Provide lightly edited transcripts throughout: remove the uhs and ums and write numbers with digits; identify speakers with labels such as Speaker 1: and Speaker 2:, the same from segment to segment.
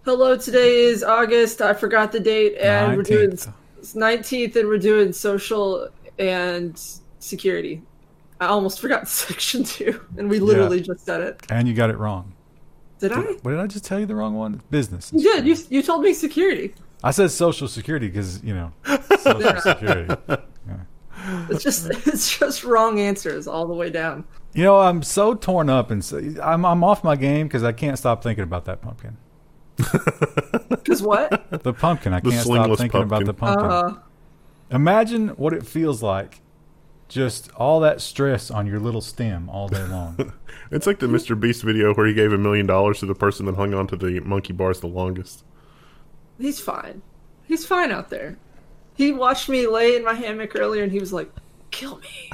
Speaker 1: Hello, today is August. I forgot the date, and we're doing
Speaker 2: 19th.
Speaker 1: 19th, and we're doing social and security. I almost forgot section two, and we
Speaker 2: Yeah.
Speaker 1: literally just said it.
Speaker 2: And you got it wrong.
Speaker 1: Did I?
Speaker 2: What did I just tell you the wrong one? Business.
Speaker 1: You did. You told me security.
Speaker 2: I said Social Security because, Social
Speaker 1: Yeah.
Speaker 2: Security.
Speaker 1: It's just wrong answers all the way down.
Speaker 2: I'm so torn up and I'm off my game because I can't stop thinking about that pumpkin.
Speaker 1: Because what?
Speaker 2: The pumpkin. I
Speaker 3: The
Speaker 2: can't stop
Speaker 3: slingless
Speaker 2: thinking about the pumpkin. Imagine what it feels like. Just all that stress on your little stem all day long.
Speaker 3: It's like the Mr. Beast video where he gave $1 million to the person that hung on to the monkey bars the longest.
Speaker 1: He's fine. He's fine out there. He watched me lay in my hammock earlier, and he was like, "Kill me."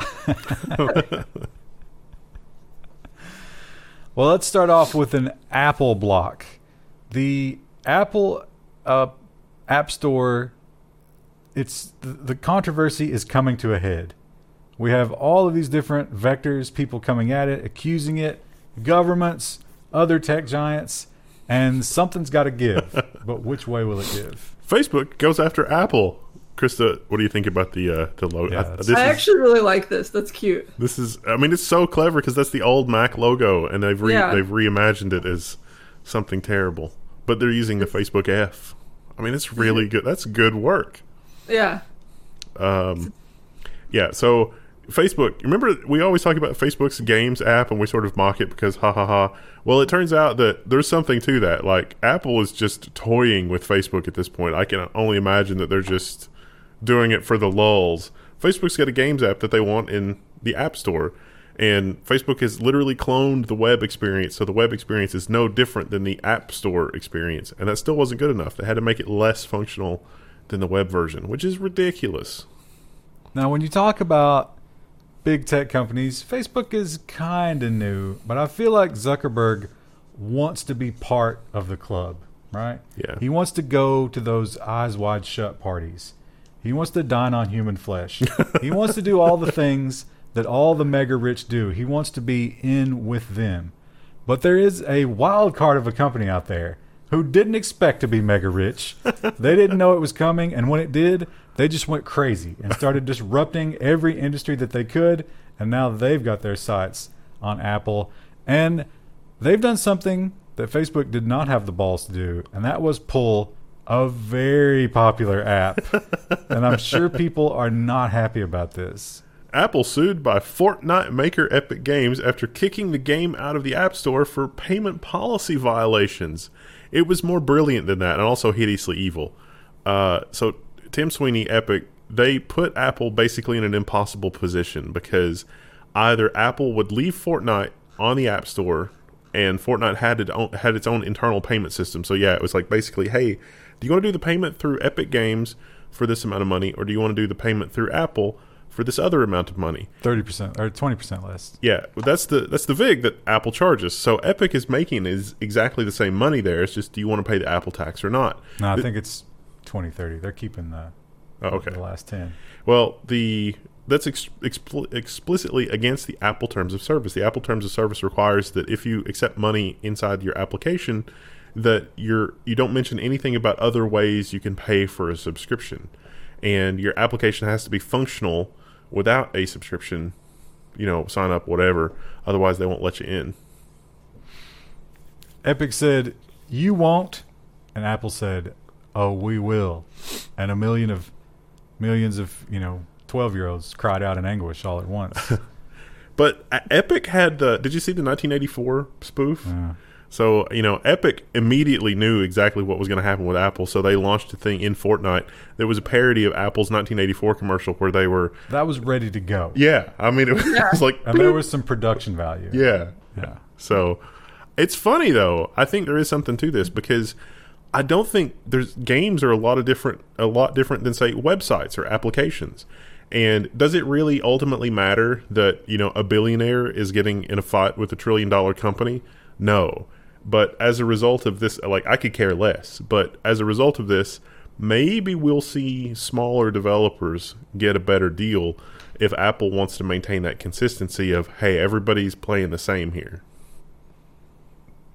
Speaker 2: Well, let's start off with an Apple block. The Apple App Store, the controversy is coming to a head. We have all of these different vectors, people coming at it, accusing it, governments, other tech giants, and something's got to give. But which way will it give?
Speaker 3: Facebook goes after Apple. Krista, what do you think about the logo?
Speaker 2: Yeah,
Speaker 1: I actually really like this. That's cute.
Speaker 3: This is, I mean, it's so clever because that's the old Mac logo, and they've reimagined it as something terrible. But they're using the Facebook F. I mean, it's really good. That's good work.
Speaker 1: Yeah.
Speaker 3: Yeah, so Facebook, remember we always talk about Facebook's games app and we sort of mock it because ha ha ha. Well, it turns out that there's something to that. Like, Apple is just toying with Facebook at this point. I can only imagine that they're just doing it for the lulz. Facebook's got a games app that they want in the App Store, and Facebook has literally cloned the web experience, so the web experience is no different than the App Store experience, and that still wasn't good enough. They had to make it less functional than the web version, which is ridiculous.
Speaker 2: Now, when you talk about big tech companies, Facebook is kind of new, but I feel like Zuckerberg wants to be part of the club, right?
Speaker 3: Yeah.
Speaker 2: He wants to go to those eyes wide shut parties. He wants to dine on human flesh. He wants to do all the things that all the mega rich do. He wants to be in with them. But there is a wild card of a company out there who didn't expect to be mega rich. They didn't know it was coming, and when it did, they just went crazy and started disrupting every industry that they could, and now they've got their sights on Apple. And they've done something that Facebook did not have the balls to do, and that was pull a very popular app. And I'm sure people are not happy about this.
Speaker 3: Apple sued by Fortnite maker Epic Games after kicking the game out of the App Store for payment policy violations. It was more brilliant than that and also hideously evil. So Tim Sweeney, Epic, they put Apple basically in an impossible position because either Apple would leave Fortnite on the App Store, and Fortnite had its own internal payment system. So yeah, it was like basically, hey, do you want to do the payment through Epic Games for this amount of money, or do you want to do the payment through Apple for this other amount of money?
Speaker 2: 30% or 20% less.
Speaker 3: Yeah, well, that's the VIG that Apple charges. So Epic is making is exactly the same money there. It's just, do you want to pay the Apple tax or not?
Speaker 2: No, I think it's 20-30. They're keeping the last 10.
Speaker 3: Well, that's explicitly against the Apple Terms of Service. The Apple Terms of Service requires that if you accept money inside your application, that you don't mention anything about other ways you can pay for a subscription. And your application has to be functional without a subscription, sign up, whatever. Otherwise, they won't let you in.
Speaker 2: Epic said, "You won't," and Apple said, "Oh, we will." And millions of 12-year-olds cried out in anguish all at once.
Speaker 3: But Epic had did you see the 1984 spoof?
Speaker 2: Yeah.
Speaker 3: So, Epic immediately knew exactly what was going to happen with Apple, so they launched a thing in Fortnite that was a parody of Apple's 1984 commercial where they were...
Speaker 2: That was ready to go.
Speaker 3: Yeah, I mean, it was like...
Speaker 2: And there was some production value.
Speaker 3: Yeah.
Speaker 2: Yeah.
Speaker 3: So, it's funny, though. I think there is something to this because I don't think games are a lot different than, say, websites or applications. And does it really ultimately matter that, a billionaire is getting in a fight with $1 trillion company? No. But as a result of this, I could care less. But as a result of this, maybe we'll see smaller developers get a better deal if Apple wants to maintain that consistency of, hey, everybody's playing the same here.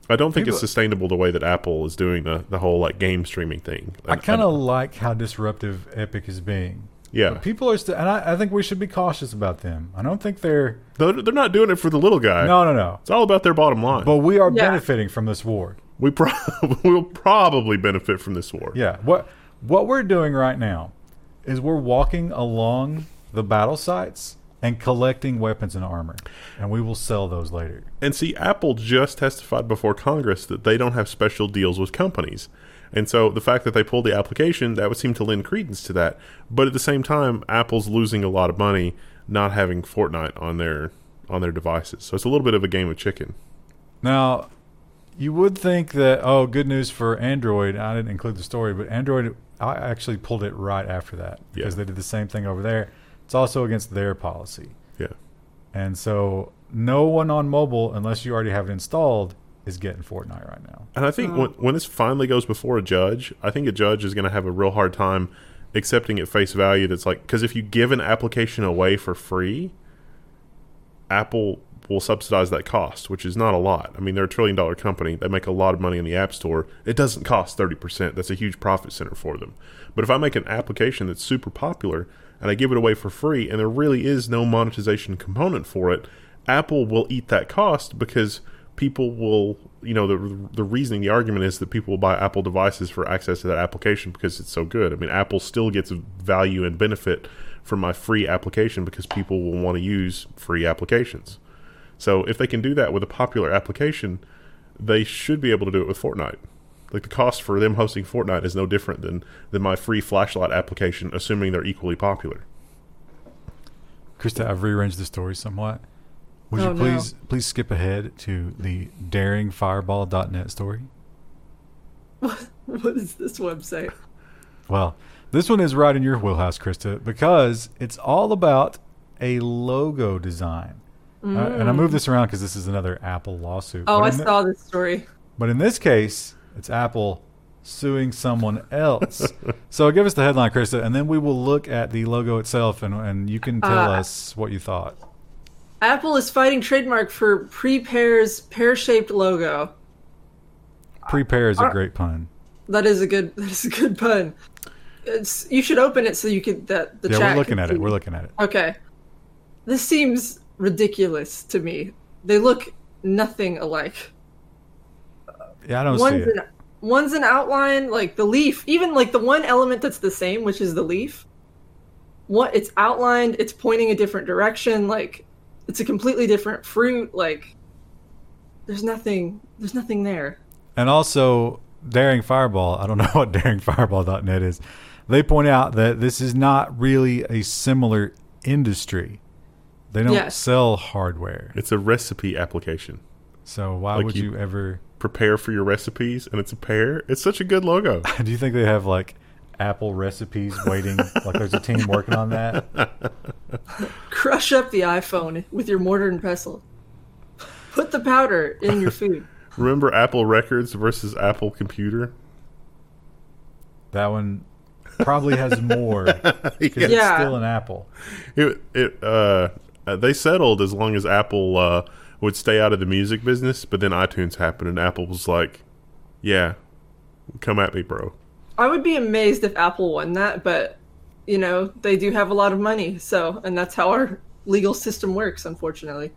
Speaker 3: I don't think
Speaker 2: People-
Speaker 3: it's sustainable the way that Apple is doing the whole like game streaming thing.
Speaker 2: I kind of like how disruptive Epic is being.
Speaker 3: yeah.
Speaker 2: But people are still, and I think we should be cautious about them. I don't think they're
Speaker 3: They're not doing it for the little guy.
Speaker 2: no.
Speaker 3: It's all about their bottom line.
Speaker 2: But we are
Speaker 1: Yeah.
Speaker 2: benefiting from this war.
Speaker 3: We will probably benefit from this war.
Speaker 2: Yeah. What we're doing right now is we're walking along the battle sites and collecting weapons and armor, and we will sell those later.
Speaker 3: And see, Apple just testified before Congress that they don't have special deals with companies. And so the fact that they pulled the application, that would seem to lend credence to that. But at the same time, Apple's losing a lot of money not having Fortnite on their devices. So it's a little bit of a game of chicken.
Speaker 2: Now, you would think that, oh, good news for Android. I didn't include the story, but Android, I actually pulled it right after that because
Speaker 3: Yeah.
Speaker 2: they did the same thing over there. It's also against their policy.
Speaker 3: Yeah.
Speaker 2: And so no one on mobile, unless you already have it installed, is getting Fortnite right now.
Speaker 3: And I think when this finally goes before a judge, I think a judge is going to have a real hard time accepting at face value that's like, because if you give an application away for free, Apple will subsidize that cost, which is not a lot. I mean, they're $1 trillion company. They make a lot of money in the App Store. It doesn't cost 30%. That's a huge profit center for them. But if I make an application that's super popular and I give it away for free and there really is no monetization component for it, Apple will eat that cost because people will, the reasoning, the argument is that people will buy Apple devices for access to that application because it's so good. I mean, Apple still gets value and benefit from my free application because people will want to use free applications. So if they can do that with a popular application, they should be able to do it with Fortnite. Like the cost for them hosting Fortnite is no different than my free flashlight application, assuming they're equally popular.
Speaker 2: Krista, I've rearranged the story somewhat. Would
Speaker 1: Oh,
Speaker 2: you please skip ahead to the daringfireball.net story?
Speaker 1: What is this website?
Speaker 2: Well, this one is right in your wheelhouse, Krista, because it's all about a logo design. And I moved this around because this is another Apple lawsuit.
Speaker 1: Oh,
Speaker 2: But
Speaker 1: I
Speaker 2: in
Speaker 1: saw this story.
Speaker 2: But in this case, it's Apple suing someone else. So give us the headline, Krista, and then we will look at the logo itself, and you can tell us what you thought.
Speaker 1: Apple is fighting trademark for Prepare's pear-shaped logo.
Speaker 2: Prepare is a great pun.
Speaker 1: That is a good pun. You should open it so you could the
Speaker 2: Yeah,
Speaker 1: chat.
Speaker 2: we're looking
Speaker 1: can
Speaker 2: at
Speaker 1: see.
Speaker 2: it. We're looking at it.
Speaker 1: Okay. This seems ridiculous to me. They look nothing alike.
Speaker 2: Yeah, I don't see it.
Speaker 1: One's an outline, like the leaf. Even like the one element that's the same, which is the leaf. It's outlined. It's pointing a different direction. Like it's a completely different fruit. Like there's nothing there.
Speaker 2: And also, Daring Fireball, I don't know what daringfireball.net is. They point out that this is not really a similar industry. They don't sell hardware.
Speaker 3: It's a recipe application.
Speaker 2: So why
Speaker 3: Like
Speaker 2: would you ever
Speaker 3: prepare for your recipes, and it's a pear. It's such a good logo.
Speaker 2: do you think they have like Apple recipes waiting? Like there's a team working on that?
Speaker 1: Crush up the iPhone with your mortar and pestle. Put the powder in your food.
Speaker 3: Remember Apple Records versus Apple Computer?
Speaker 2: That one probably has more because
Speaker 1: Yeah.
Speaker 2: it's still an Apple.
Speaker 3: They settled as long as Apple would stay out of the music business, but then iTunes happened, and Apple was like, "Yeah, come at me, bro."
Speaker 1: I would be amazed if Apple won that, but they do have a lot of money, and that's how our legal system works, unfortunately.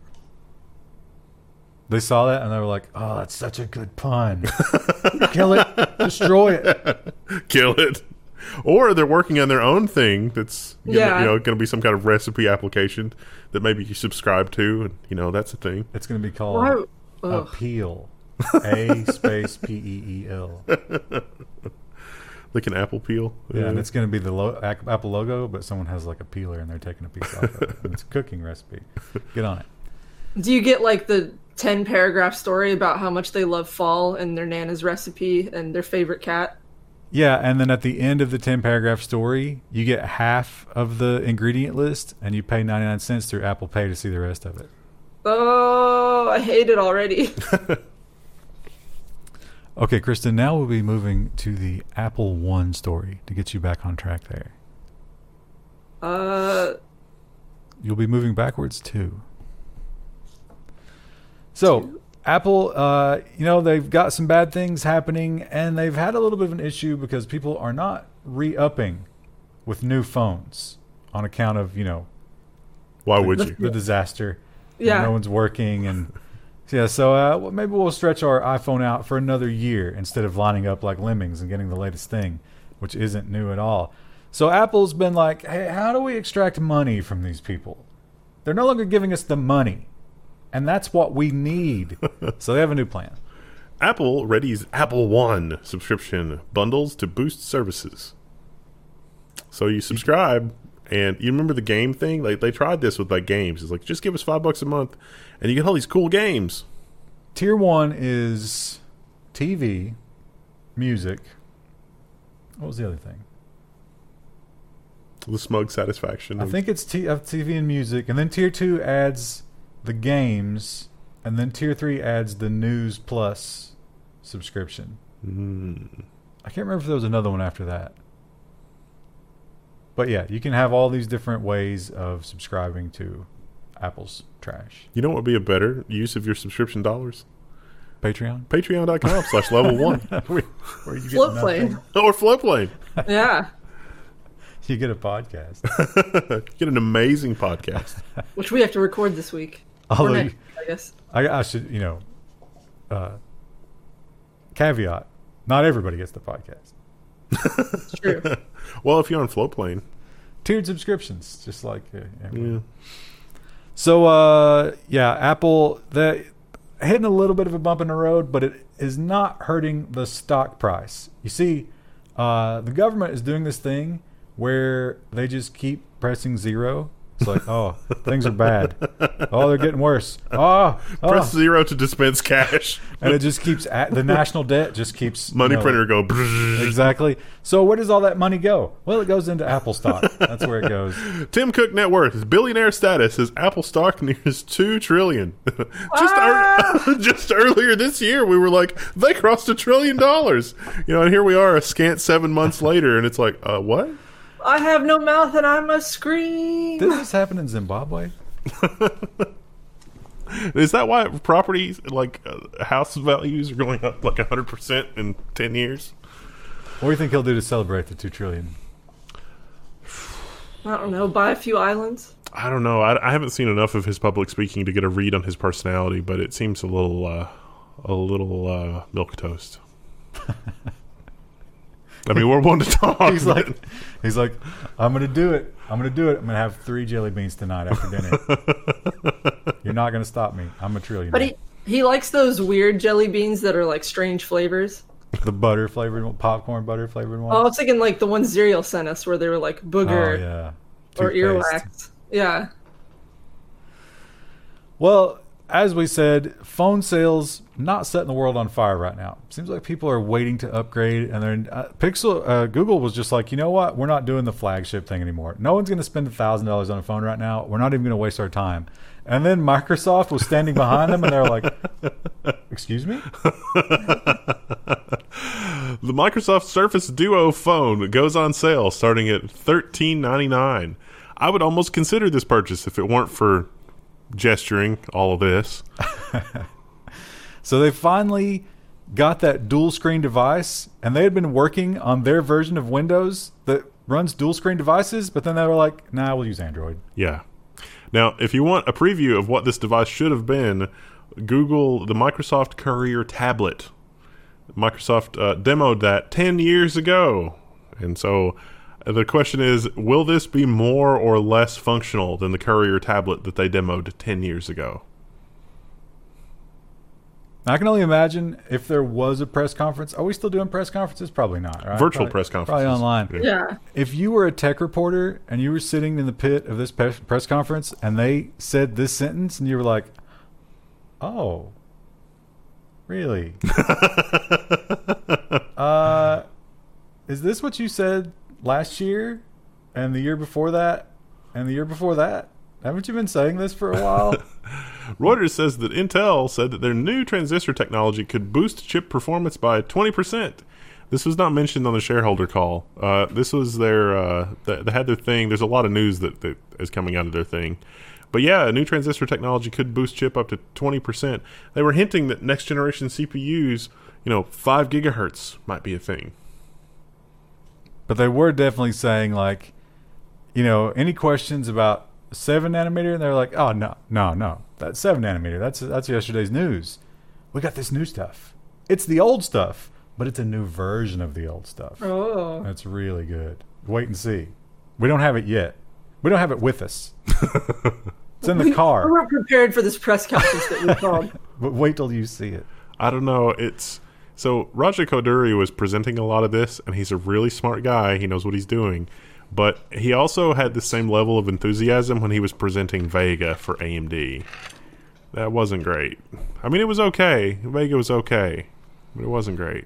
Speaker 2: They saw that and they were like, "Oh, that's such a good pun. Kill it, destroy it."
Speaker 3: Kill it. Or they're working on their own thing that's going to be some kind of recipe application that maybe you subscribe to, and that's a thing.
Speaker 2: It's going to be called
Speaker 1: Ugh.
Speaker 2: Appeal. A space PEEL.
Speaker 3: Like an apple peel.
Speaker 2: Yeah, and it's going to be the Apple logo, but someone has like a peeler and they're taking a piece off of it. And it's a cooking recipe. Get on it.
Speaker 1: Do you get like the 10-paragraph story about how much they love fall and their Nana's recipe and their favorite cat?
Speaker 2: Yeah, and then at the end of the 10-paragraph story, you get half of the ingredient list, and you pay 99 cents through Apple Pay to see the rest of it.
Speaker 1: Oh, I hate it already.
Speaker 2: Okay, Kristen, now we'll be moving to the Apple One story to get you back on track there. You'll be moving backwards, too. So, Apple, they've got some bad things happening, and they've had a little bit of an issue because people are not re-upping with new phones on account of,
Speaker 3: Why would you?
Speaker 2: the disaster.
Speaker 1: Yeah.
Speaker 2: No one's working, and so maybe we'll stretch our iPhone out for another year instead of lining up like lemmings and getting the latest thing, which isn't new at all. So Apple's been like, hey, how do we extract money from these people? They're no longer giving us the money, and that's what we need. So they have a new plan.
Speaker 3: Apple readies Apple One subscription bundles to boost services. So you subscribe, and you remember the game thing? Like they tried this with like games. It's like, just give us $5 a month, and you get all these cool games.
Speaker 2: Tier 1 is TV, music. What was the other thing?
Speaker 3: The smug satisfaction.
Speaker 2: I think it's TV and music, and then Tier 2 adds the games, and then Tier 3 adds the News Plus subscription. I can't remember if there was another one after that. But yeah, you can have all these different ways of subscribing to Apple's trash.
Speaker 3: You know what would be a better use of your subscription dollars?
Speaker 2: Patreon?
Speaker 3: Patreon.com/level1.
Speaker 2: Where you get
Speaker 1: Floatplane.
Speaker 3: Or Floatplane.
Speaker 1: Yeah.
Speaker 2: You get a podcast.
Speaker 3: Get an amazing podcast.
Speaker 1: Which we have to record this week.
Speaker 2: Although
Speaker 1: Or next, I guess.
Speaker 2: I should, caveat, not everybody gets the podcast.
Speaker 1: It's true.
Speaker 3: Well, if you're on Floatplane.
Speaker 2: Tiered subscriptions, just like everyone.
Speaker 3: Yeah.
Speaker 2: So, Apple, they're hitting a little bit of a bump in the road, but it is not hurting the stock price. You see, the government is doing this thing where they just keep pressing zero. It's like, oh, things are bad. Oh, they're getting worse.
Speaker 3: Press 0 to dispense cash.
Speaker 2: And it just keeps, the national debt just keeps.
Speaker 3: Money printer go.
Speaker 2: Exactly. So where does all that money go? Well, it goes into Apple stock. That's where it goes.
Speaker 3: Tim Cook net worth is billionaire status as Apple stock nears $2 trillion. Just earlier this year, we were like, they crossed $1 trillion. And here we are a scant 7 months later, and it's like, what?
Speaker 1: I have no mouth and I must scream.
Speaker 2: Did this happen in Zimbabwe?
Speaker 3: Is that why properties, like house values, are going up like 100% in 10 years?
Speaker 2: What do you think he'll do to celebrate the $2 trillion?
Speaker 1: I don't know. Buy a few islands.
Speaker 3: I don't know. I haven't seen enough of his public speaking to get a read on his personality, but it seems a little milquetoast. I mean, we're one to talk.
Speaker 2: He's like, I'm going to do it. I'm going to have 3 jelly beans tonight after dinner. You're not going to stop me. I'm a trillionaire.
Speaker 1: But he likes those weird jelly beans that are like strange flavors.
Speaker 2: The butter flavored, popcorn butter flavored ones.
Speaker 1: Oh, I was thinking like the one Zerial sent us where they were like booger or earwax. Yeah.
Speaker 2: Well, as we said, phone sales not setting the world on fire right now. Seems like people are waiting to upgrade, and they're Google was just like, you know what? We're not doing the flagship thing anymore. No one's going to spend $1,000 on a phone right now. We're not even going to waste our time. And then Microsoft was standing behind them, and they're like, "Excuse me."
Speaker 3: The Microsoft Surface Duo phone goes on sale starting at $13.99. I would almost consider this purchase if it weren't for gesturing all of this.
Speaker 2: So they finally got that dual screen device, and they had been working on their version of Windows that runs dual screen devices, but then they were like, nah, we'll use Android.
Speaker 3: Yeah. Now, if you want a preview of what this device should have been, Google the Microsoft Courier tablet. Microsoft demoed that 10 years ago. And so the question is, will this be more or less functional than the Courier tablet that they demoed 10 years ago?
Speaker 2: I can only imagine if there was a press conference. Are we still doing press conferences? Probably not, right?
Speaker 3: Virtual press conferences.
Speaker 2: Probably online.
Speaker 1: Yeah.
Speaker 2: If you were a tech reporter and you were sitting in the pit of this press conference and they said this sentence and you were like, oh, really? Is this what you said last year and the year before that and the year before that? Haven't you been saying this for a while?
Speaker 3: Reuters says that Intel said that their new transistor technology could boost chip performance by 20%. This was not mentioned on the shareholder call. This was their they had their thing. There's a lot of news that is coming out of their thing. But yeah, new transistor technology could boost chip up to 20%. They were hinting that next generation CPUs, 5 gigahertz might be a thing.
Speaker 2: But they were definitely saying, like, any questions about 7 nanometer? And they're like, oh, no. That's 7 nanometer. That's yesterday's news. We got this new stuff. It's the old stuff, but it's a new version of the old stuff.
Speaker 1: Oh.
Speaker 2: That's really good. Wait and see. We don't have it yet. We don't have it with us. It's in the car.
Speaker 1: We weren't prepared for this press conference that we called.
Speaker 2: But wait till you see it.
Speaker 3: I don't know. So Raja Koduri was presenting a lot of this, and he's a really smart guy. He knows what he's doing. But he also had the same level of enthusiasm when he was presenting Vega for AMD. That wasn't great. I mean, it was okay. Vega was okay, but it wasn't great.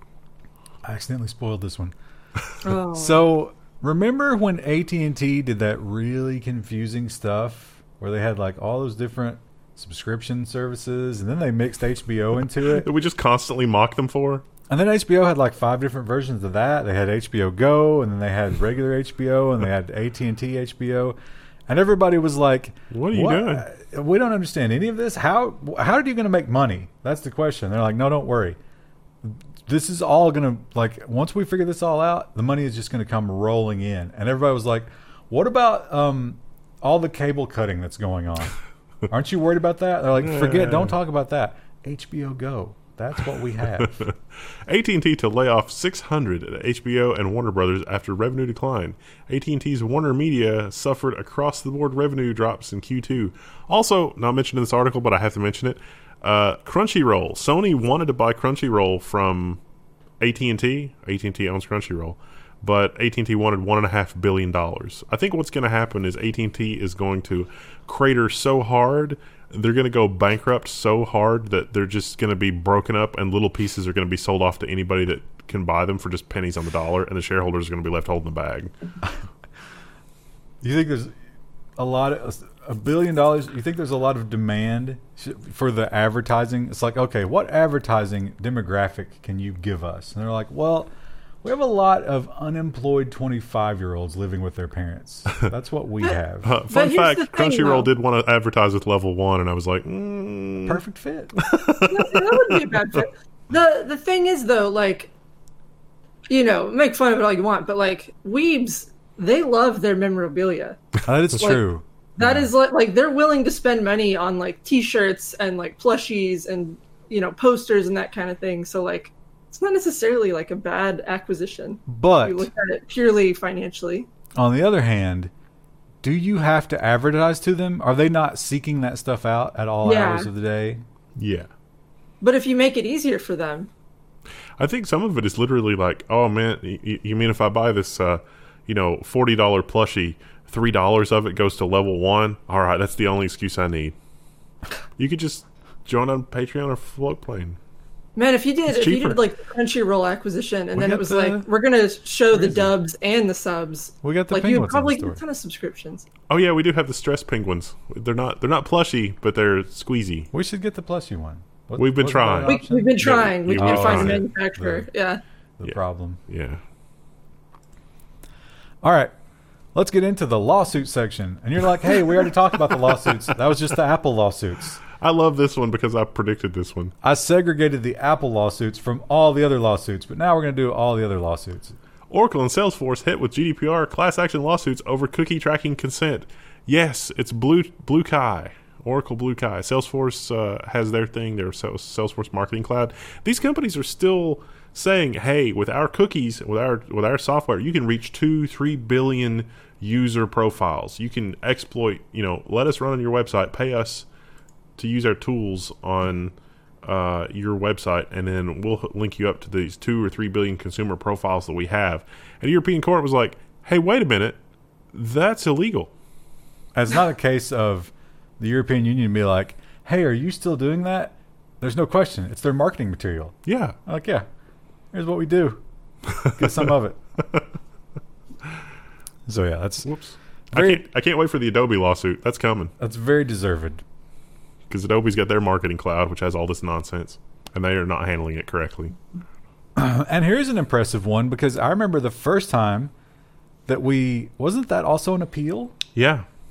Speaker 2: I accidentally spoiled this one.
Speaker 1: Oh.
Speaker 2: So remember when AT&T did that really confusing stuff where they had like all those different subscription services, and then they mixed HBO into it?
Speaker 3: That we just constantly mock them for?
Speaker 2: And then HBO had like 5 different versions of that. They had HBO Go, and then they had regular HBO, and they had AT&T HBO. And everybody was like,
Speaker 3: What are you doing?
Speaker 2: We don't understand any of this. How are you going to make money? That's the question. They're like, no, don't worry. This is all going to, like, once we figure this all out, the money is just going to come rolling in. And everybody was like, what about all the cable cutting that's going on? Aren't you worried about that? They're like, don't talk about that. HBO Go. That's what we have.
Speaker 3: AT&T to lay off 600 at HBO and Warner Brothers after revenue decline. AT&T's Warner Media suffered across-the-board revenue drops in Q2. Also, not mentioned in this article, but I have to mention it, Crunchyroll. Sony wanted to buy Crunchyroll from AT&T. AT&T owns Crunchyroll. But AT&T wanted $1.5 billion. I think what's going to happen is AT&T is going to crater so hard, they're going to go bankrupt so hard that they're just going to be broken up, and little pieces are going to be sold off to anybody that can buy them for just pennies on the dollar, and the shareholders are going to be left holding the bag.
Speaker 2: You think there's a lot of $1 billion? You think there's a lot of demand for the advertising? It's like, okay, what advertising demographic can you give us? And they're like, well, we have a lot of unemployed 25-year-olds living with their parents. That's what we have.
Speaker 3: Fun fact, Crunchyroll did want to advertise with Level 1, and I was like,
Speaker 2: Perfect fit.
Speaker 1: That wouldn't be a bad fit. The thing is, though, like, make fun of it all you want, but, like, weebs, they love their memorabilia.
Speaker 2: That is true.
Speaker 1: That is like they're willing to spend money on, like, T-shirts and, like, plushies and, posters and that kind of thing. So, like, it's not necessarily like a bad acquisition.
Speaker 2: But
Speaker 1: if you look at it purely financially.
Speaker 2: On the other hand, do you have to advertise to them? Are they not seeking that stuff out at all hours of the day?
Speaker 3: Yeah.
Speaker 1: But if you make it easier for them.
Speaker 3: I think some of it is literally like, oh, man, you mean if I buy this, $40 plushie, $3 of it goes to Level 1? All right, that's the only excuse I need. You could just join on Patreon or Floatplane.
Speaker 1: Man, if you did like the Crunchyroll acquisition, and then it was like, we're gonna show the dubs and the subs.
Speaker 2: We got the
Speaker 1: like
Speaker 2: penguins.
Speaker 1: you would probably get a ton of subscriptions.
Speaker 3: Oh yeah, we do have the stress penguins. They're not plushy, but they're squeezy.
Speaker 2: We should get the plushie one.
Speaker 3: We've been trying.
Speaker 1: We've been trying. We can't find a
Speaker 3: right.
Speaker 1: manufacturer.
Speaker 2: The problem.
Speaker 3: Yeah.
Speaker 2: All right. Let's get into the lawsuit section. And you're like, hey, we already talked about the lawsuits. That was just the Apple lawsuits.
Speaker 3: I love this one because I predicted this one.
Speaker 2: I segregated the Apple lawsuits from all the other lawsuits, but now we're going to do all the other lawsuits.
Speaker 3: Oracle and Salesforce hit with GDPR class action lawsuits over cookie tracking consent. Yes, it's Blue Kai. Oracle Blue Kai. Salesforce has their thing, their Salesforce Marketing Cloud. These companies are still saying, hey, with our cookies, with our software, you can reach 2-3 billion user profiles. You can exploit, let us run on your website, pay us to use our tools on your website, and then we'll link you up to these 2 or 3 billion consumer profiles that we have. And the European court was like, hey, wait a minute, that's illegal.
Speaker 2: It's not a case of the European Union be like, hey, are you still doing that? There's no question. It's their marketing material.
Speaker 3: Yeah.
Speaker 2: Like, yeah, here's what we do. Get some of it. So, yeah, that's...
Speaker 3: Whoops. I can't wait for the Adobe lawsuit. That's coming.
Speaker 2: That's very deserved.
Speaker 3: Because Adobe's got their marketing cloud, which has all this nonsense, and they are not handling it correctly.
Speaker 2: And here's an impressive one, because I remember the first time that wasn't that also an appeal?
Speaker 3: Yeah.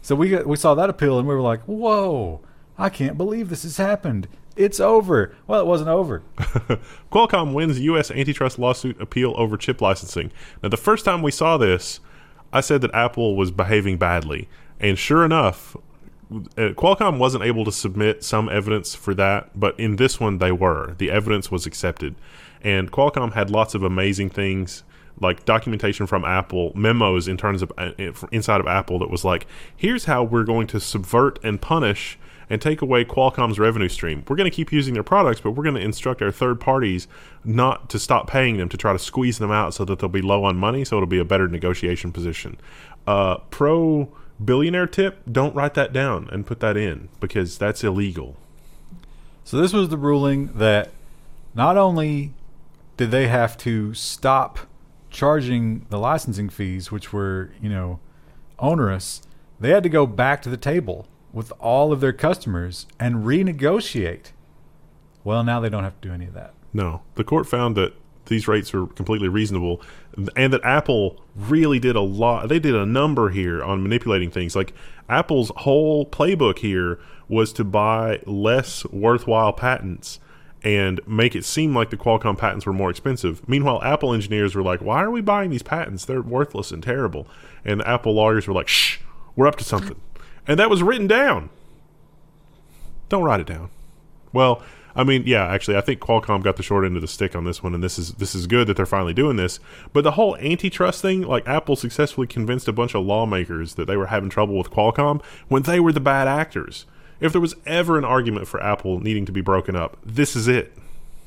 Speaker 2: So we saw that appeal, and we were like, whoa, I can't believe this has happened. It's over. Well, it wasn't over.
Speaker 3: Qualcomm wins U.S. antitrust lawsuit appeal over chip licensing. Now, the first time we saw this, I said that Apple was behaving badly. And sure enough, Qualcomm wasn't able to submit some evidence for that, but in this one they were. The evidence was accepted. And Qualcomm had lots of amazing things, like documentation from Apple, memos in terms of inside of Apple that was like, here's how we're going to subvert and punish and take away Qualcomm's revenue stream. We're going to keep using their products, but we're going to instruct our third parties not to stop paying them, to try to squeeze them out so that they'll be low on money, so it'll be a better negotiation position. Pro billionaire tip, don't write that down and put that in, because that's illegal.
Speaker 2: So this was the ruling that not only did they have to stop charging the licensing fees, which were, onerous, they had to go back to the table with all of their customers and renegotiate. Well, now they don't have to do any of that.
Speaker 3: No. The court found that these rates were completely reasonable, and that Apple really did a lot. They did a number here on manipulating things. Like, Apple's whole playbook here was to buy less worthwhile patents and make it seem like the Qualcomm patents were more expensive. Meanwhile, Apple engineers were like, why are we buying these patents? They're worthless and terrible. And the Apple lawyers were like, shh, we're up to something. And that was written down. Don't write it down. Well, I mean, yeah, actually, I think Qualcomm got the short end of the stick on this one, and this is good that they're finally doing this. But the whole antitrust thing, like, Apple successfully convinced a bunch of lawmakers that they were having trouble with Qualcomm when they were the bad actors. If there was ever an argument for Apple needing to be broken up, this is it.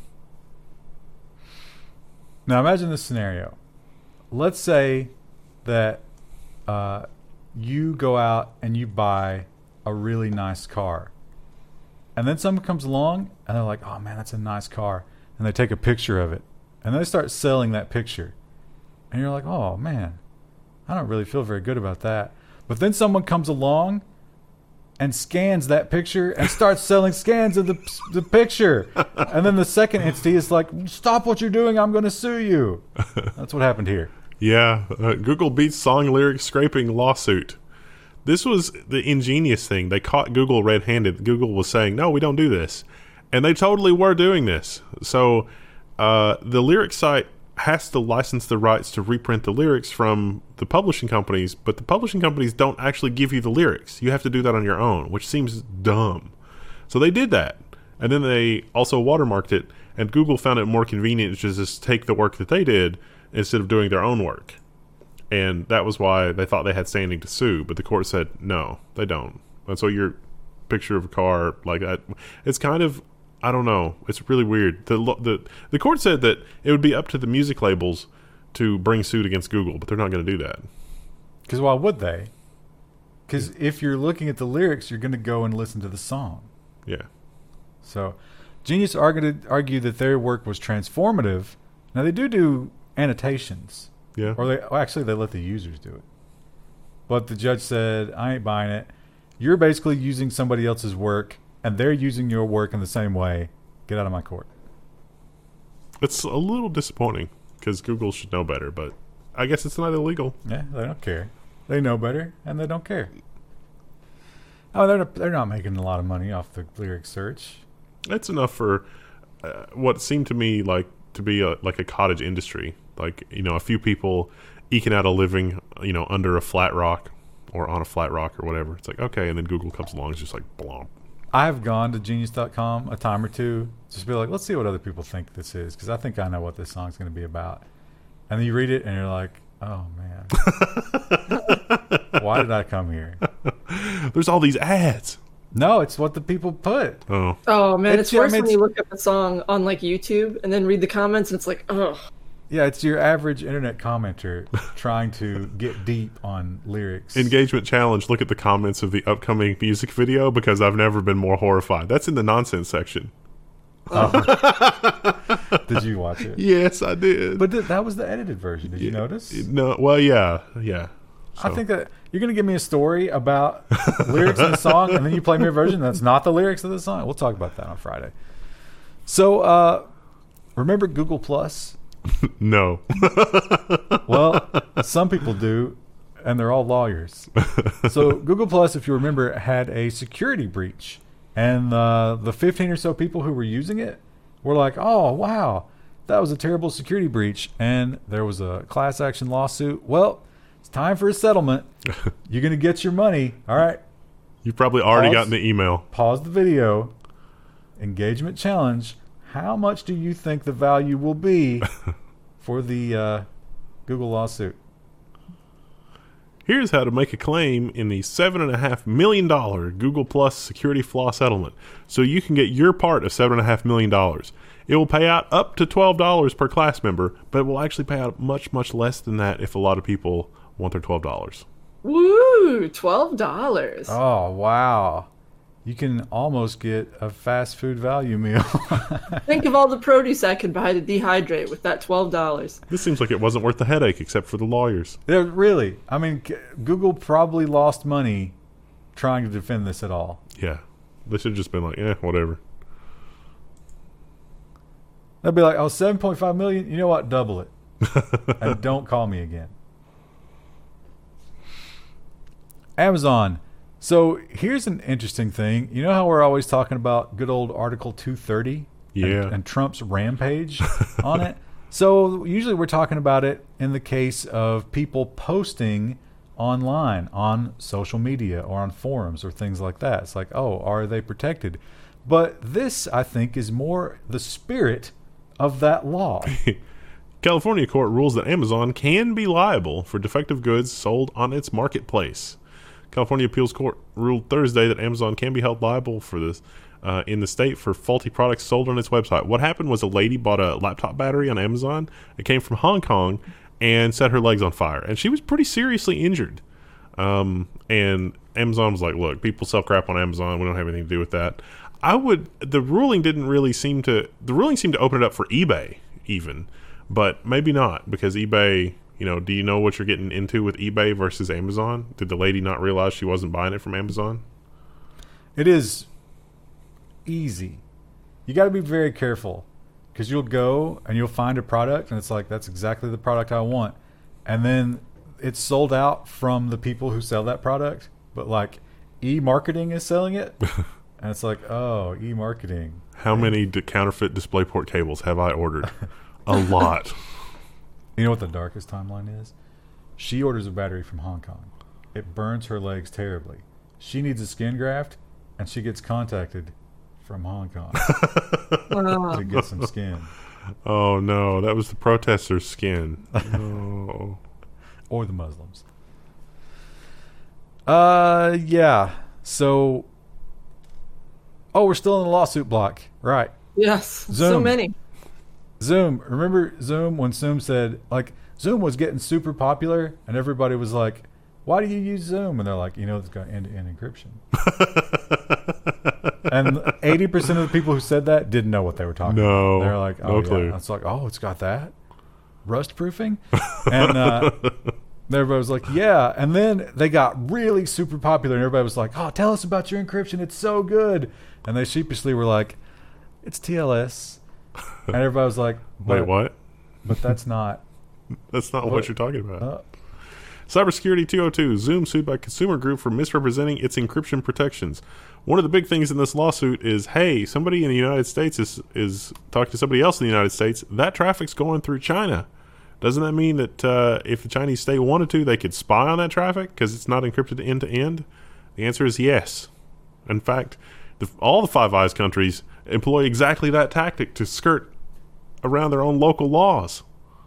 Speaker 2: Now, imagine this scenario. Let's say that you go out and you buy a really nice car. And then someone comes along and they're like, oh man, that's a nice car. And they take a picture of it. And they start selling that picture. And you're like, oh man, I don't really feel very good about that. But then someone comes along and scans that picture and starts selling scans of the picture. And then the second entity is like, stop what you're doing, I'm going to sue you. That's what happened here.
Speaker 3: Yeah, Google beats song lyric scraping lawsuit. This was the ingenious thing. They caught Google red-handed. Google was saying, no, we don't do this. And they totally were doing this. So the lyric site has to license the rights to reprint the lyrics from the publishing companies, but the publishing companies don't actually give you the lyrics. You have to do that on your own, which seems dumb. So they did that. And then they also watermarked it, and Google found it more convenient to just take the work that they did instead of doing their own work. And that was why they thought they had standing to sue, but the court said, no, they don't. And so your picture of a car like that, it's kind of, I don't know, it's really weird. The court said that it would be up to the music labels to bring suit against Google, but they're not going to do that.
Speaker 2: Because why would they? Because if you're looking at the lyrics, you're going to go and listen to the song.
Speaker 3: Yeah.
Speaker 2: So Genius argued that their work was transformative. Now, they do annotations.
Speaker 3: Yeah.
Speaker 2: Or they let the users do it. But the judge said, I ain't buying it. You're basically using somebody else's work, and they're using your work in the same way. Get out of my court.
Speaker 3: It's a little disappointing, because Google should know better, but I guess it's not illegal.
Speaker 2: Yeah, they don't care. They know better, and they don't care. Oh, they're not making a lot of money off the lyric search.
Speaker 3: It's enough for what seemed to me like to be like a cottage industry. Like, a few people eking out a living, under a flat rock or on a flat rock or whatever. It's like, okay, and then Google comes along and it's just like, blomp.
Speaker 2: I've gone to Genius.com a time or two just to be like, let's see what other people think this is, because I think I know what this song's going to be about. And then you read it and you're like, oh, man. Why did I come here?
Speaker 3: There's all these ads.
Speaker 2: No, it's what the people put.
Speaker 1: Oh man, it's worse when you look up a song on like YouTube and then read the comments and it's like, ugh.
Speaker 2: Yeah, it's your average internet commenter trying to get deep on lyrics.
Speaker 3: Engagement challenge, look at the comments of the upcoming music video, because I've never been more horrified. That's in the nonsense section.
Speaker 2: Oh. Did you watch it?
Speaker 3: Yes, I did.
Speaker 2: But that was the edited version. Did you notice?
Speaker 3: No. Well, yeah.
Speaker 2: So. I think that you're going to give me a story about lyrics in the song, and then you play me a version that's not the lyrics of the song. We'll talk about that on Friday. So, remember Google Plus?
Speaker 3: No.
Speaker 2: Well, some people do. and they're all lawyers. So Google Plus, if you remember, had a security breach, and the 15 or so people who were using it were like, "Oh wow, that was a terrible security breach," and there was a class action lawsuit. Well, it's time for a settlement. You're gonna get your money. All right.
Speaker 3: You've probably already gotten the email.
Speaker 2: Pause the video. Engagement challenge. How much do you think the value will be for the Google lawsuit?
Speaker 3: Here's how to make a claim in the $7.5 million Google Plus security flaw settlement, so you can get your part of $7.5 million. It will pay out up to $12 per class member, but it will actually pay out much, much less than that if a lot of people want their $12.
Speaker 1: Woo! $12.
Speaker 2: Oh, wow. You can almost get a fast food value meal.
Speaker 1: Think of all the produce I could buy to dehydrate with that $12.
Speaker 3: This seems like it wasn't worth the headache except for the lawyers.
Speaker 2: Yeah, really. I mean, Google probably lost money trying to defend this at all.
Speaker 3: Yeah. They should have just been like, whatever.
Speaker 2: They'll be like, oh, 7.5 million? You know what? Double it. And don't call me again. Amazon. So here's an interesting thing. You know how we're always talking about good old Article 230?
Speaker 3: Yeah.
Speaker 2: And Trump's rampage on it? So usually we're talking about it in the case of people posting online on social media or on forums or things like that. It's like, oh, are they protected? But this, I think, is more the spirit of that law.
Speaker 3: California court rules that Amazon can be liable for defective goods sold on its marketplace. California Appeals Court ruled Thursday that Amazon can be held liable for this in the state for faulty products sold on its website. What happened was a lady bought a laptop battery on Amazon. It came from Hong Kong and set her legs on fire. And she was pretty seriously injured. And Amazon was like, look, people sell crap on Amazon. We don't have anything to do with that. The ruling seemed to open it up for eBay even, but maybe not, because eBay, do you know what you're getting into with eBay versus Amazon? Did the lady not realize she wasn't buying it from Amazon?
Speaker 2: It is easy. You got to be very careful, because you'll go and you'll find a product and it's like, that's exactly the product I want. And then it's sold out from the people who sell that product, but like e-marketing is selling it. And it's like, oh, e-marketing.
Speaker 3: How many counterfeit DisplayPort cables have I ordered? A lot.
Speaker 2: You know what the darkest timeline is? She orders a battery from Hong Kong. It burns her legs terribly. She needs a skin graft, and she gets contacted from Hong Kong to get some skin.
Speaker 3: Oh, no. That was the protesters' skin. Oh.
Speaker 2: Or the Muslims. Yeah. So... Oh, we're still in the lawsuit block. Right.
Speaker 1: Yes.
Speaker 2: Zoom.
Speaker 1: So many.
Speaker 2: Zoom. Remember Zoom when Zoom said, like, Zoom was getting super popular and everybody was like, why do you use Zoom? And they're like, it's got end-to-end encryption. And 80% of the people who said that didn't know what they were talking about. They're like, oh, no clue. It's like, oh, it's got that? Rust proofing? And everybody was like, yeah. And then they got really super popular and everybody was like, oh, tell us about your encryption. It's so good. And they sheepishly were like, it's TLS. And everybody was like,
Speaker 3: wait, what?
Speaker 2: But that's not.
Speaker 3: That's not what you're talking about. Cybersecurity 202. Zoom sued by Consumer Group for misrepresenting its encryption protections. One of the big things in this lawsuit is, hey, somebody in the United States is talking to somebody else in the United States. That traffic's going through China. Doesn't that mean that if the Chinese state wanted to, they could spy on that traffic because it's not encrypted end to end? The answer is yes. In fact, all the Five Eyes countries employ exactly that tactic to skirt around their own local laws.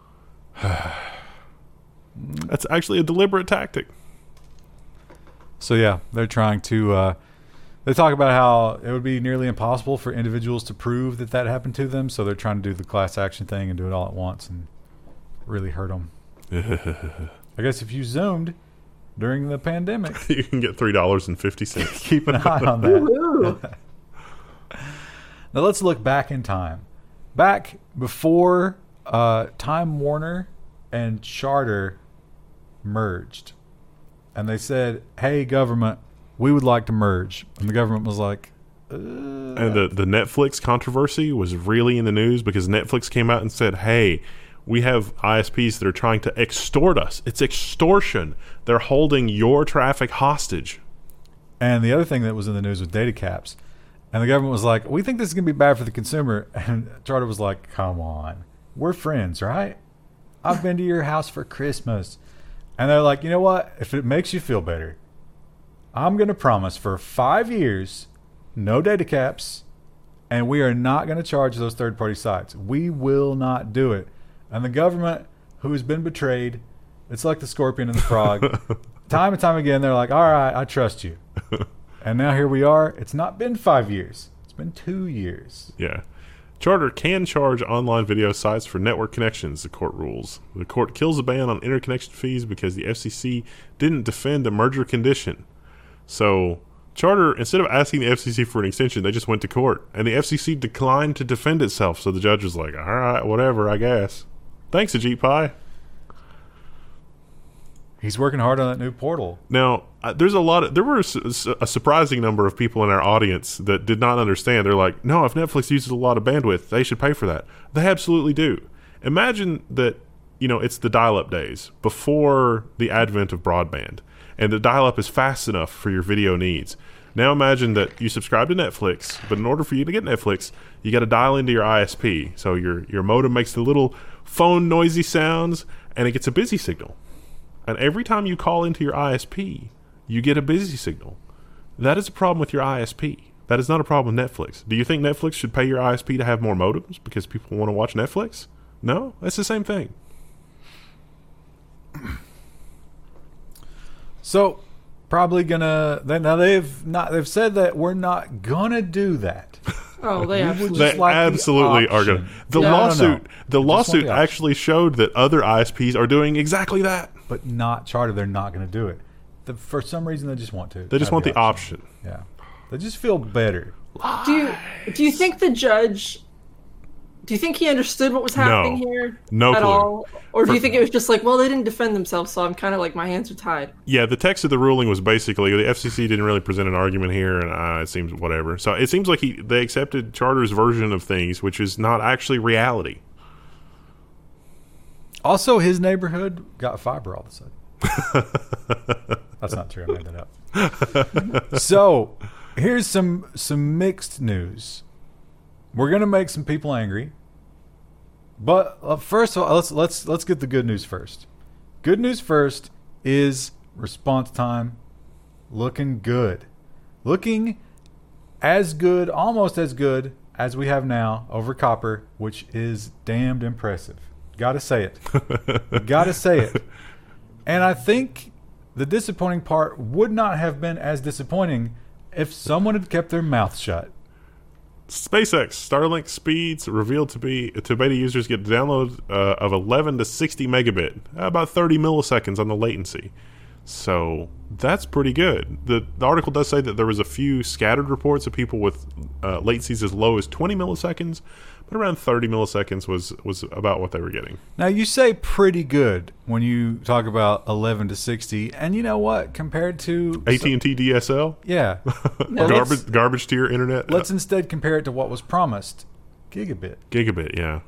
Speaker 3: That's actually a deliberate tactic.
Speaker 2: So yeah, they're trying to they talk about how it would be nearly impossible for individuals to prove that happened to them, so they're trying to do the class action thing and do it all at once and really hurt them. I guess if you Zoomed during the pandemic,
Speaker 3: you can get $3.50.
Speaker 2: Keep an eye on that. Now let's look back in time. Back before Time Warner and Charter merged. And they said, hey, government, we would like to merge. And the government was like... And
Speaker 3: the Netflix controversy was really in the news because Netflix came out and said, hey, we have ISPs that are trying to extort us. It's extortion. They're holding your traffic hostage.
Speaker 2: And the other thing that was in the news was data caps. And the government was like, we think this is going to be bad for the consumer. And Charter was like, come on. We're friends, right? I've been to your house for Christmas. And they're like, you know what? If it makes you feel better, I'm going to promise for 5 years, no data caps, and we are not going to charge those third-party sites. We will not do it. And the government, who has been betrayed, it's like the scorpion and the frog. Time and time again, they're like, all right, I trust you. And now here we are. It's not been 5 years. It's been 2 years.
Speaker 3: Yeah. Charter can charge online video sites for network connections, the court rules. The court kills a ban on interconnection fees because the FCC didn't defend a merger condition. So Charter, instead of asking the FCC for an extension, they just went to court. And the FCC declined to defend itself. So the judge was like, all right, whatever, I guess. Thanks, Ajit Pai.
Speaker 2: He's working hard on that new portal.
Speaker 3: Now, there were a surprising number of people in our audience that did not understand. They're like, no, if Netflix uses a lot of bandwidth, they should pay for that. They absolutely do. Imagine that, it's the dial-up days before the advent of broadband, and the dial-up is fast enough for your video needs. Now imagine that you subscribe to Netflix, but in order for you to get Netflix, you got to dial into your ISP. So your modem makes the little phone noisy sounds, and it gets a busy signal. And every time you call into your ISP, you get a busy signal. That is a problem with your ISP. That is not a problem with Netflix. Do you think Netflix should pay your ISP to have more modems because people want to watch Netflix? No, it's the same thing.
Speaker 2: So, probably gonna. They've said that we're not gonna do that.
Speaker 1: Oh, they absolutely,
Speaker 3: they absolutely are going to. The lawsuit actually showed that other ISPs are doing exactly that.
Speaker 2: But not Charter. They're not going to do it. For some reason, they just want to.
Speaker 3: They just want the option.
Speaker 2: Yeah. They just feel better.
Speaker 1: Do you think the judge... Do you think he understood what was happening here?
Speaker 3: No
Speaker 1: at
Speaker 3: clue.
Speaker 1: all? Or do you think it was just like, well, they didn't defend themselves, so I'm kind of like, my hands are tied?
Speaker 3: Yeah, the text of the ruling was basically, the FCC didn't really present an argument here, and it seems whatever. So it seems like they accepted Charter's version of things, which is not actually reality.
Speaker 2: Also, his neighborhood got fiber all of a sudden. That's not true. I made that up. So, here's some mixed news. We're gonna make some people angry, but first of all, let's get the good news first. Good news first is response time looking good, looking as good, almost as good as we have now over copper, which is damned impressive. Gotta say it. Gotta say it. And I think the disappointing part would not have been as disappointing if someone had kept their mouth shut.
Speaker 3: SpaceX Starlink speeds revealed to beta users get download of 11 to 60 megabit, about 30 milliseconds on the latency. So that's pretty good. The article does say that there was a few scattered reports of people with latencies as low as 20 milliseconds, but around 30 milliseconds was about what they were getting.
Speaker 2: Now, you say pretty good when you talk about 11 to 60, and you know what? Compared to
Speaker 3: AT&T DSL?
Speaker 2: Yeah.
Speaker 3: Garbage tier internet?
Speaker 2: Let's instead compare it to what was promised. Gigabit,
Speaker 3: yeah.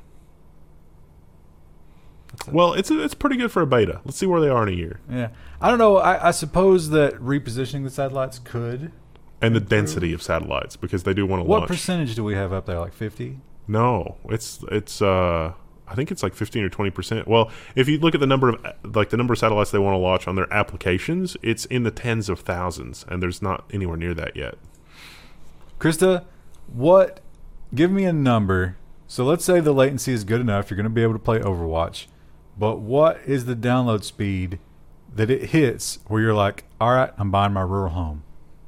Speaker 3: Well, it's pretty good for a beta. Let's see where they are in a year.
Speaker 2: Yeah. I don't know. I suppose that repositioning the satellites could.
Speaker 3: And the density of satellites, because they do want to launch.
Speaker 2: What percentage do we have up there? Like 50?
Speaker 3: No, it's I think it's like 15 or 20%. Well, if you look at the number of satellites they want to launch on their applications, it's in the tens of thousands, and there's not anywhere near that yet.
Speaker 2: Krista, give me a number. So let's say the latency is good enough. You're going to be able to play Overwatch. But what is the download speed that it hits where you're like, all right, I'm buying my rural home?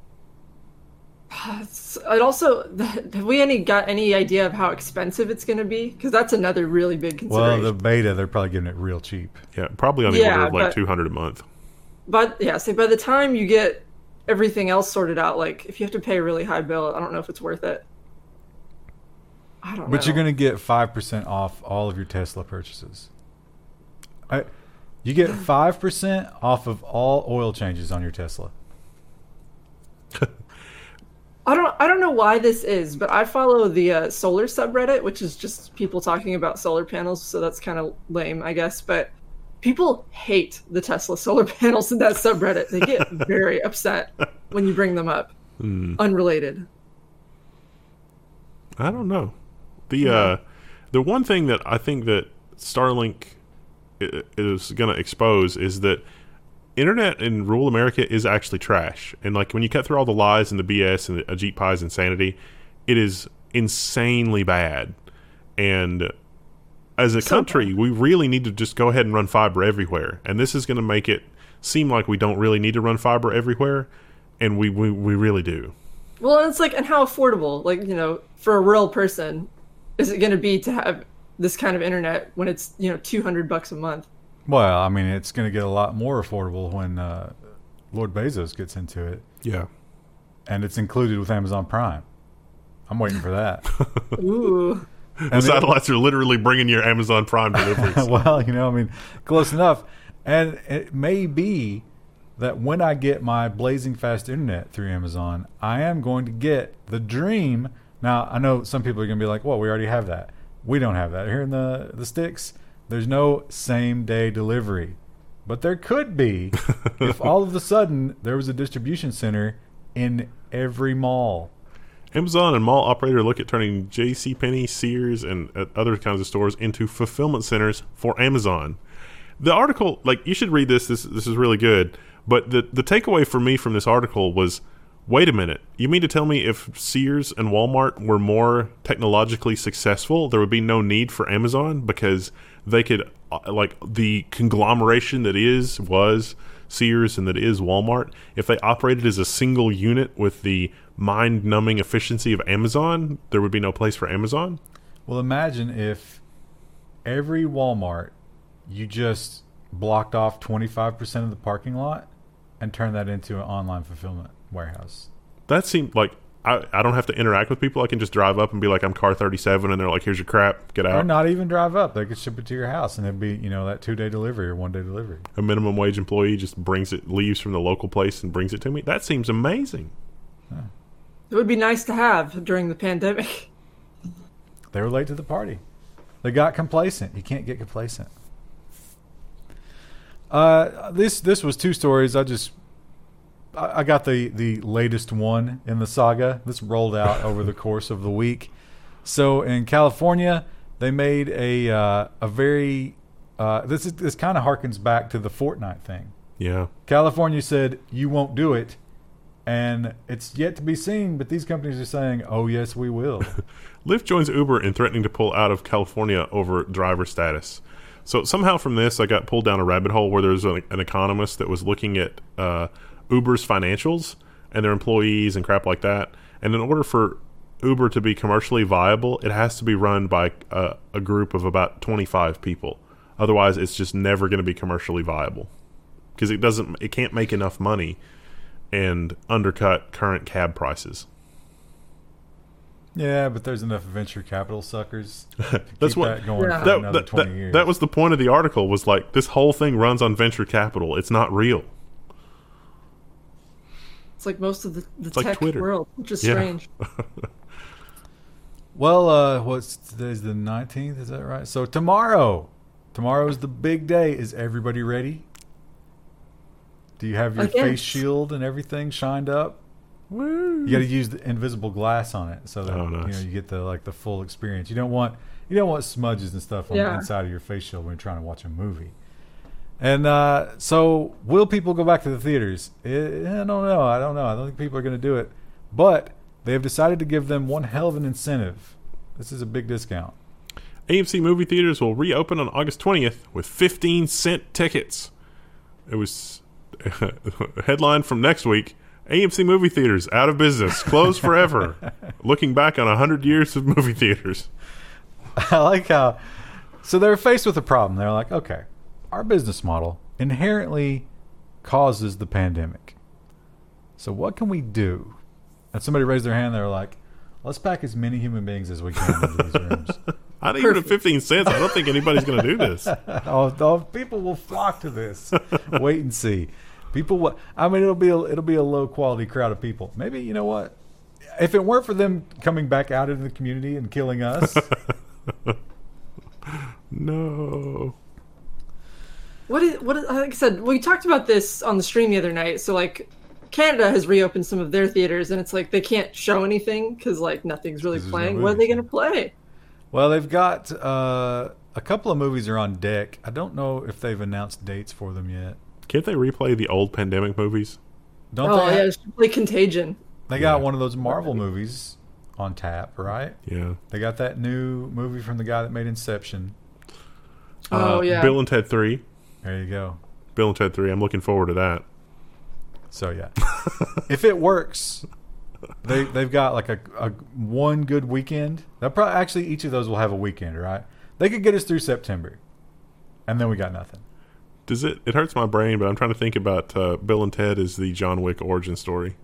Speaker 1: It also, have we got any idea of how expensive it's going to be? Because that's another really big consideration.
Speaker 2: Well, the beta, they're probably getting it real cheap.
Speaker 3: Yeah, probably on the order of like $200 a month.
Speaker 1: But yeah, so by the time you get everything else sorted out, like if you have to pay a really high bill, I don't know if it's worth it. I don't know.
Speaker 2: But you're going to get 5% off all of your Tesla purchases. You get 5% off of all oil changes on your Tesla.
Speaker 1: I don't know why this is, but I follow the solar subreddit, which is just people talking about solar panels, so that's kind of lame, I guess. But people hate the Tesla solar panels in that subreddit. They get very upset when you bring them up. Unrelated.
Speaker 3: I don't know. The one thing that I think that Starlink is going to expose is that internet in rural America is actually trash. And like when you cut through all the lies and the BS and the Ajit Pai's insanity, it is insanely bad. And as a country, we really need to just go ahead and run fiber everywhere. And this is going to make it seem like we don't really need to run fiber everywhere. And we really do.
Speaker 1: Well, and it's like, and how affordable, like, you know, for a rural person, is it going to be to have this kind of internet when it's, you know, $200 a month?
Speaker 2: Well, I mean, it's going to get a lot more affordable when Lord Bezos gets into it.
Speaker 3: Yeah.
Speaker 2: And it's included with Amazon Prime. I'm waiting for that.
Speaker 1: Ooh.
Speaker 3: The satellites are literally bringing your Amazon Prime deliveries.
Speaker 2: Well, you know, I mean, close enough. And it may be that when I get my blazing fast internet through Amazon, I am going to get the dream. Now, I know some people are going to be like, well, we already have that. We don't have that. Here in the sticks, there's no same-day delivery. But there could be if all of a sudden there was a distribution center in every mall.
Speaker 3: Amazon and mall operator look at turning JCPenney, Sears, and other kinds of stores into fulfillment centers for Amazon. The article, like, you should read this. This is really good. But the takeaway for me from this article was, wait a minute. You mean to tell me if Sears and Walmart were more technologically successful, there would be no need for Amazon because they could, like, the conglomeration that was Sears and that is Walmart, if they operated as a single unit with the mind-numbing efficiency of Amazon, there would be no place for Amazon?
Speaker 2: Well, imagine if every Walmart, you just blocked off 25% of the parking lot and turned that into an online fulfillment warehouse.
Speaker 3: That seemed like I don't have to interact with people. I can just drive up and be like, I'm car 37, and they're like, here's your crap, get out.
Speaker 2: Or not even drive up. They could ship it to your house, and it'd be, you know, that 2-day delivery or 1-day delivery.
Speaker 3: A minimum wage employee just leaves from the local place and brings it to me. That seems amazing.
Speaker 2: Yeah.
Speaker 1: It would be nice to have during the pandemic.
Speaker 2: They were late to the party. They got complacent. You can't get complacent. This was 2 stories. I got the latest one in the saga. This rolled out over the course of the week. So in California, they made a very this kind of harkens back to the Fortnite thing.
Speaker 3: Yeah.
Speaker 2: California said you won't do it, and it's yet to be seen. But these companies are saying, "Oh yes, we will."
Speaker 3: Lyft joins Uber in threatening to pull out of California over driver status. So somehow from this, I got pulled down a rabbit hole where there's an economist that was looking at Uber's financials and their employees and crap like that. And in order for Uber to be commercially viable, it has to be run by a group of about 25 people. Otherwise, it's just never going to be commercially viable because it can't make enough money and undercut current cab prices.
Speaker 2: Yeah, but there's enough venture capital suckers to
Speaker 3: That's
Speaker 2: keep
Speaker 3: what
Speaker 2: that going
Speaker 1: Yeah.
Speaker 2: for another 20 years.
Speaker 3: That was the point of the article, was like, this whole thing runs on venture capital. It's not real.
Speaker 1: It's like most of the
Speaker 3: like
Speaker 1: tech
Speaker 3: Twitter.
Speaker 1: world, which is
Speaker 3: Yeah.
Speaker 1: strange.
Speaker 2: Well, today's the 19th, is that right? So tomorrow is the big day. Is everybody ready? Do you have your
Speaker 1: Again.
Speaker 2: face shield and everything shined up?
Speaker 3: Woo.
Speaker 2: You got to use the invisible glass on it so that
Speaker 3: nice.
Speaker 2: you get the full experience. You don't want smudges and stuff on the inside of your face shield when you're trying to watch a movie. And so, will people go back to the theaters? I don't know. I don't think people are going to do it. But they have decided to give them one hell of an incentive. This is a big discount.
Speaker 3: AMC movie theaters will reopen on August 20th with 15-cent tickets. It was a headline from next week. AMC movie theaters out of business, closed forever. Looking back on 100 years of movie theaters.
Speaker 2: I like how... So they're faced with a problem. They're like, okay, our business model inherently causes the pandemic. So what can we do? And somebody raised their hand. They were like, let's pack as many human beings as we can into these rooms.
Speaker 3: I think even at 15 cents, I don't think anybody's going to do this.
Speaker 2: People will flock to this. Wait and see. People, it'll be a low quality crowd of people. Maybe, you know what? If it weren't for them coming back out into the community and killing us,
Speaker 3: No.
Speaker 1: Like I said, we talked about this on the stream the other night. So like, Canada has reopened some of their theaters, and it's like they can't show anything because like nothing's really
Speaker 2: 'Cause there's
Speaker 1: playing.
Speaker 2: no
Speaker 1: What are they
Speaker 2: movies.
Speaker 1: going to play?
Speaker 2: well, they've got a couple of movies are on deck. I don't know if they've announced dates for them yet.
Speaker 3: Can't they replay the old pandemic movies?
Speaker 2: Don't
Speaker 1: Oh
Speaker 2: they?
Speaker 1: yeah, it's like Contagion.
Speaker 2: They got one of those Marvel movies on tap, right?
Speaker 3: Yeah.
Speaker 2: They got that new movie from the guy that made Inception.
Speaker 1: Oh yeah.
Speaker 3: Bill and Ted 3.
Speaker 2: There you go.
Speaker 3: Bill and Ted 3. I'm looking forward to that.
Speaker 2: So yeah, if it works, they've got like a one good weekend. They'll probably actually each of those will have a weekend, right? They could get us through September, and then we got nothing.
Speaker 3: Does it? It hurts my brain, but I'm trying to think about Bill and Ted as the John Wick origin story.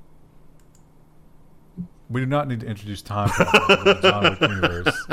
Speaker 2: We do not need to introduce time travel to the John Wick universe.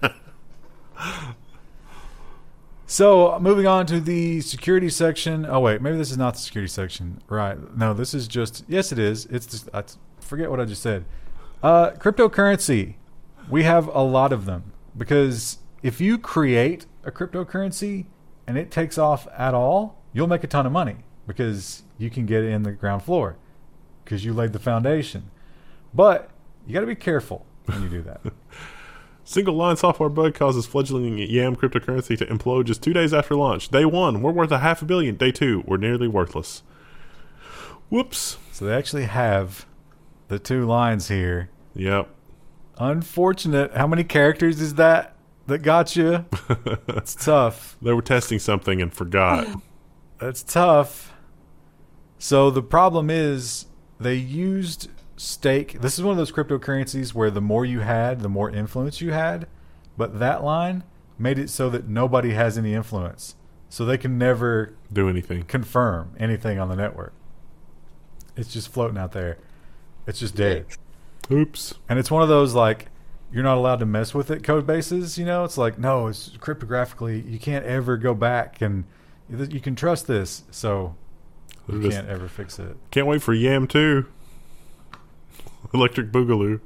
Speaker 2: So, moving on to the security section. Oh, wait. Maybe this is not the security section. Right. No, this is just... Yes, it is. It's just... I forget what I just said. Cryptocurrency. We have a lot of them. Because if you create a cryptocurrency and it takes off at all, you'll make a ton of money. Because you can get it in the ground floor. Because you laid the foundation. But you got to be careful when you do that.
Speaker 3: Single line software bug causes fledgling YAM cryptocurrency to implode just 2 days after launch. Day 1, we're worth $500 million. Day 2, we're nearly worthless. Whoops.
Speaker 2: So they actually have the 2 lines here.
Speaker 3: Yep.
Speaker 2: Unfortunate. How many characters is that got you? It's tough.
Speaker 3: They were testing something and forgot.
Speaker 2: That's tough. So the problem is they used stake. This is one of those cryptocurrencies where the more you had, the more influence you had. But that line made it so that nobody has any influence. So they can never
Speaker 3: Do anything.
Speaker 2: confirm anything on the network. It's just floating out there. It's just dead.
Speaker 3: Oops.
Speaker 2: And it's one of those, like, you're not allowed to mess with it code bases, you know? It's like, no, it's cryptographically, you can't ever go back and you can trust this. So you
Speaker 3: Just-
Speaker 2: can't ever fix it.
Speaker 3: Can't wait for YAM 2. Electric Boogaloo.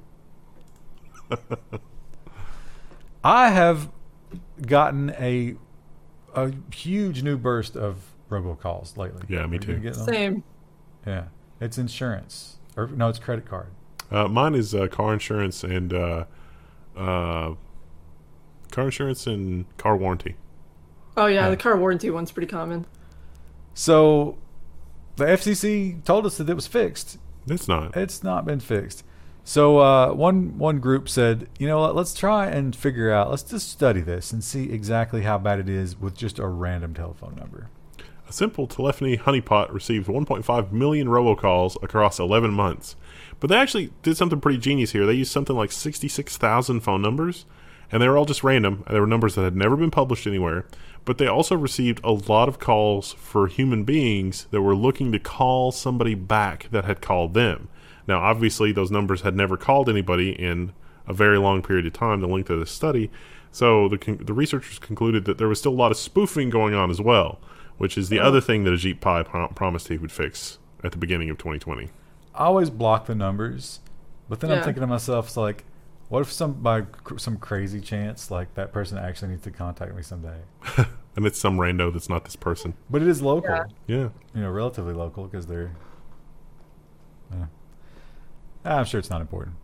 Speaker 2: I have gotten a huge new burst of robocalls lately.
Speaker 3: Yeah, me
Speaker 2: Have you been
Speaker 3: too.
Speaker 2: getting them?
Speaker 1: Same.
Speaker 2: Yeah. It's insurance. Or no, it's credit card.
Speaker 3: Mine is car insurance and car warranty.
Speaker 1: Oh yeah,
Speaker 2: Yeah.
Speaker 1: the car warranty one's pretty common.
Speaker 2: So the FCC told us that it was fixed.
Speaker 3: It's not.
Speaker 2: It's not been fixed. So one group said, you know what, let's try and figure out, let's just study this and see exactly how bad it is with just a random telephone number.
Speaker 3: A simple telephony honeypot received 1.5 million robocalls across 11 months. But they actually did something pretty genius here. They used something like 66,000 phone numbers, and they were all just random. They were numbers that had never been published anywhere. But they also received a lot of calls for human beings that were looking to call somebody back that had called them. Now, obviously, those numbers had never called anybody in a very long period of time, the length of this study. So the researchers concluded that there was still a lot of spoofing going on as well, which is the other thing that Ajit Pai promised he would fix at the beginning of 2020.
Speaker 2: I always block the numbers, but then I'm
Speaker 1: Yeah.
Speaker 2: thinking to myself, it's like, what if by some crazy chance, like that person actually needs to contact me someday?
Speaker 3: And it's some rando that's not this person.
Speaker 2: But it is local,
Speaker 1: Yeah.
Speaker 3: Yeah.
Speaker 2: you know, relatively local because they're. I'm sure it's not important.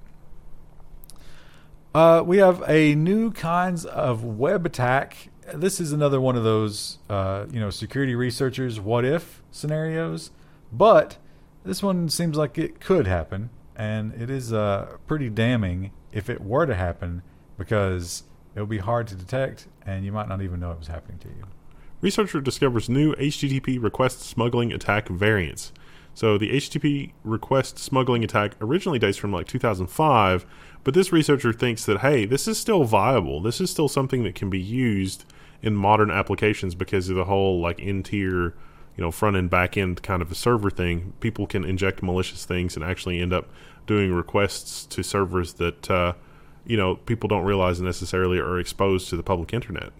Speaker 2: We have a new kinds of web attack. This is another one of those, security researchers' what if scenarios. But this one seems like it could happen. And it is pretty damning if it were to happen because it would be hard to detect and you might not even know it was happening to you.
Speaker 3: Researcher discovers new HTTP request smuggling attack variants. So the HTTP request smuggling attack originally dates from like 2005, but this researcher thinks that, hey, this is still viable. This is still something that can be used in modern applications because of the whole like in-tier, front end, back end kind of a server thing. People can inject malicious things and actually end up doing requests to servers that, people don't realize necessarily are exposed to the public internet.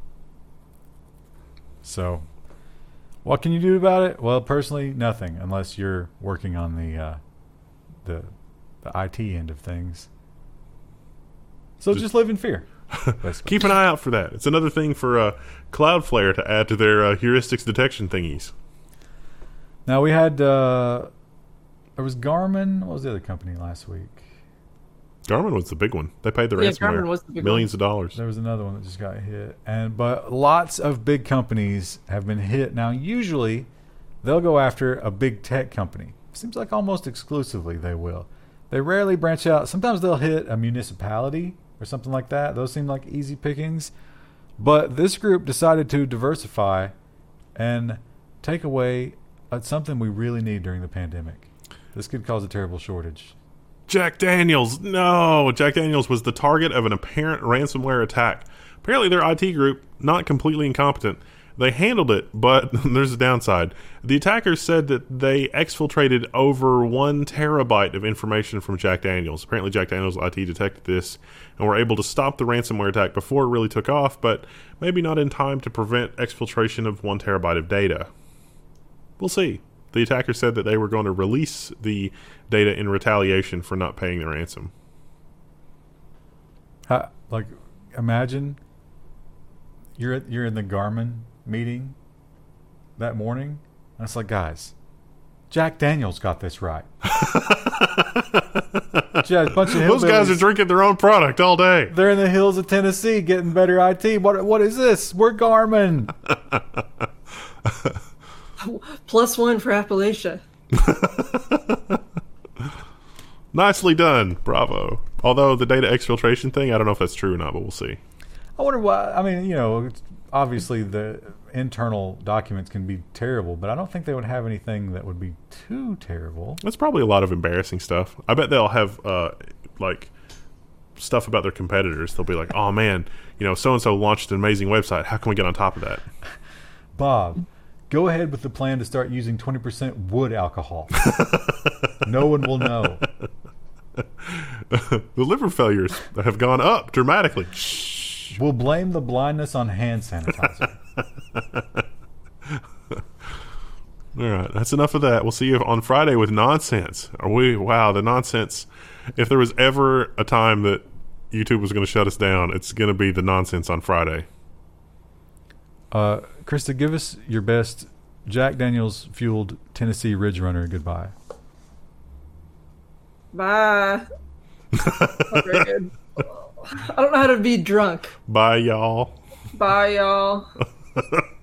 Speaker 2: So, what can you do about it? Well, personally, nothing, unless you're working on the the IT end of things. So just live in fear.
Speaker 3: Keep an eye out for that. It's another thing for Cloudflare to add to their heuristics detection thingies.
Speaker 2: Now we had there was Garmin. What was the other company last week?
Speaker 3: Garmin was the big one. They paid the
Speaker 1: Garmin
Speaker 3: ransomware
Speaker 1: was the big
Speaker 3: millions of dollars.
Speaker 2: There was another one that just got hit, but lots of big companies have been hit. Now, usually, they'll go after a big tech company. Seems like almost exclusively they will. They rarely branch out. Sometimes they'll hit a municipality or something like that. Those seem like easy pickings. But this group decided to diversify and take away something we really need during the pandemic. This could cause a terrible shortage.
Speaker 3: Jack Daniels. No. Jack Daniels was the target of an apparent ransomware attack. Apparently their IT group, not completely incompetent. They handled it, but there's a downside. The attackers said that they exfiltrated over 1 terabyte of information from Jack Daniels. Apparently Jack Daniels IT detected this and were able to stop the ransomware attack before it really took off, but maybe not in time to prevent exfiltration of 1 terabyte of data. We'll see. The attacker said that they were going to release the data in retaliation for not paying the ransom.
Speaker 2: Imagine you're in the Garmin meeting that morning, and it's like, guys, Jack Daniels got this right. A bunch of
Speaker 3: those guys are drinking their own product all day.
Speaker 2: They're in the hills of Tennessee getting better IT. What is this? We're Garmin.
Speaker 1: +1 for Appalachia.
Speaker 3: Nicely done. Bravo. Although the data exfiltration thing, I don't know if that's true or not, but we'll see.
Speaker 2: I wonder why. I mean, obviously the internal documents can be terrible, but I don't think they would have anything that would be too terrible.
Speaker 3: That's probably a lot of embarrassing stuff. I bet they'll have stuff about their competitors. They'll be like, oh man, so-and-so launched an amazing website. How can we get on top of that?
Speaker 2: Bob, go ahead with the plan to start using 20% wood alcohol. No one will know.
Speaker 3: The liver failures have gone up dramatically. Shh.
Speaker 2: We'll blame the blindness on hand sanitizer.
Speaker 3: All right, that's enough of that. We'll see you on Friday with nonsense. Wow, the nonsense. If there was ever a time that YouTube was going to shut us down, it's going to be the nonsense on Friday.
Speaker 2: Krista, give us your best Jack Daniels fueled Tennessee Ridge Runner goodbye.
Speaker 1: Bye. Not very good. I don't know how to be drunk.
Speaker 3: Bye, y'all.
Speaker 1: Bye, y'all.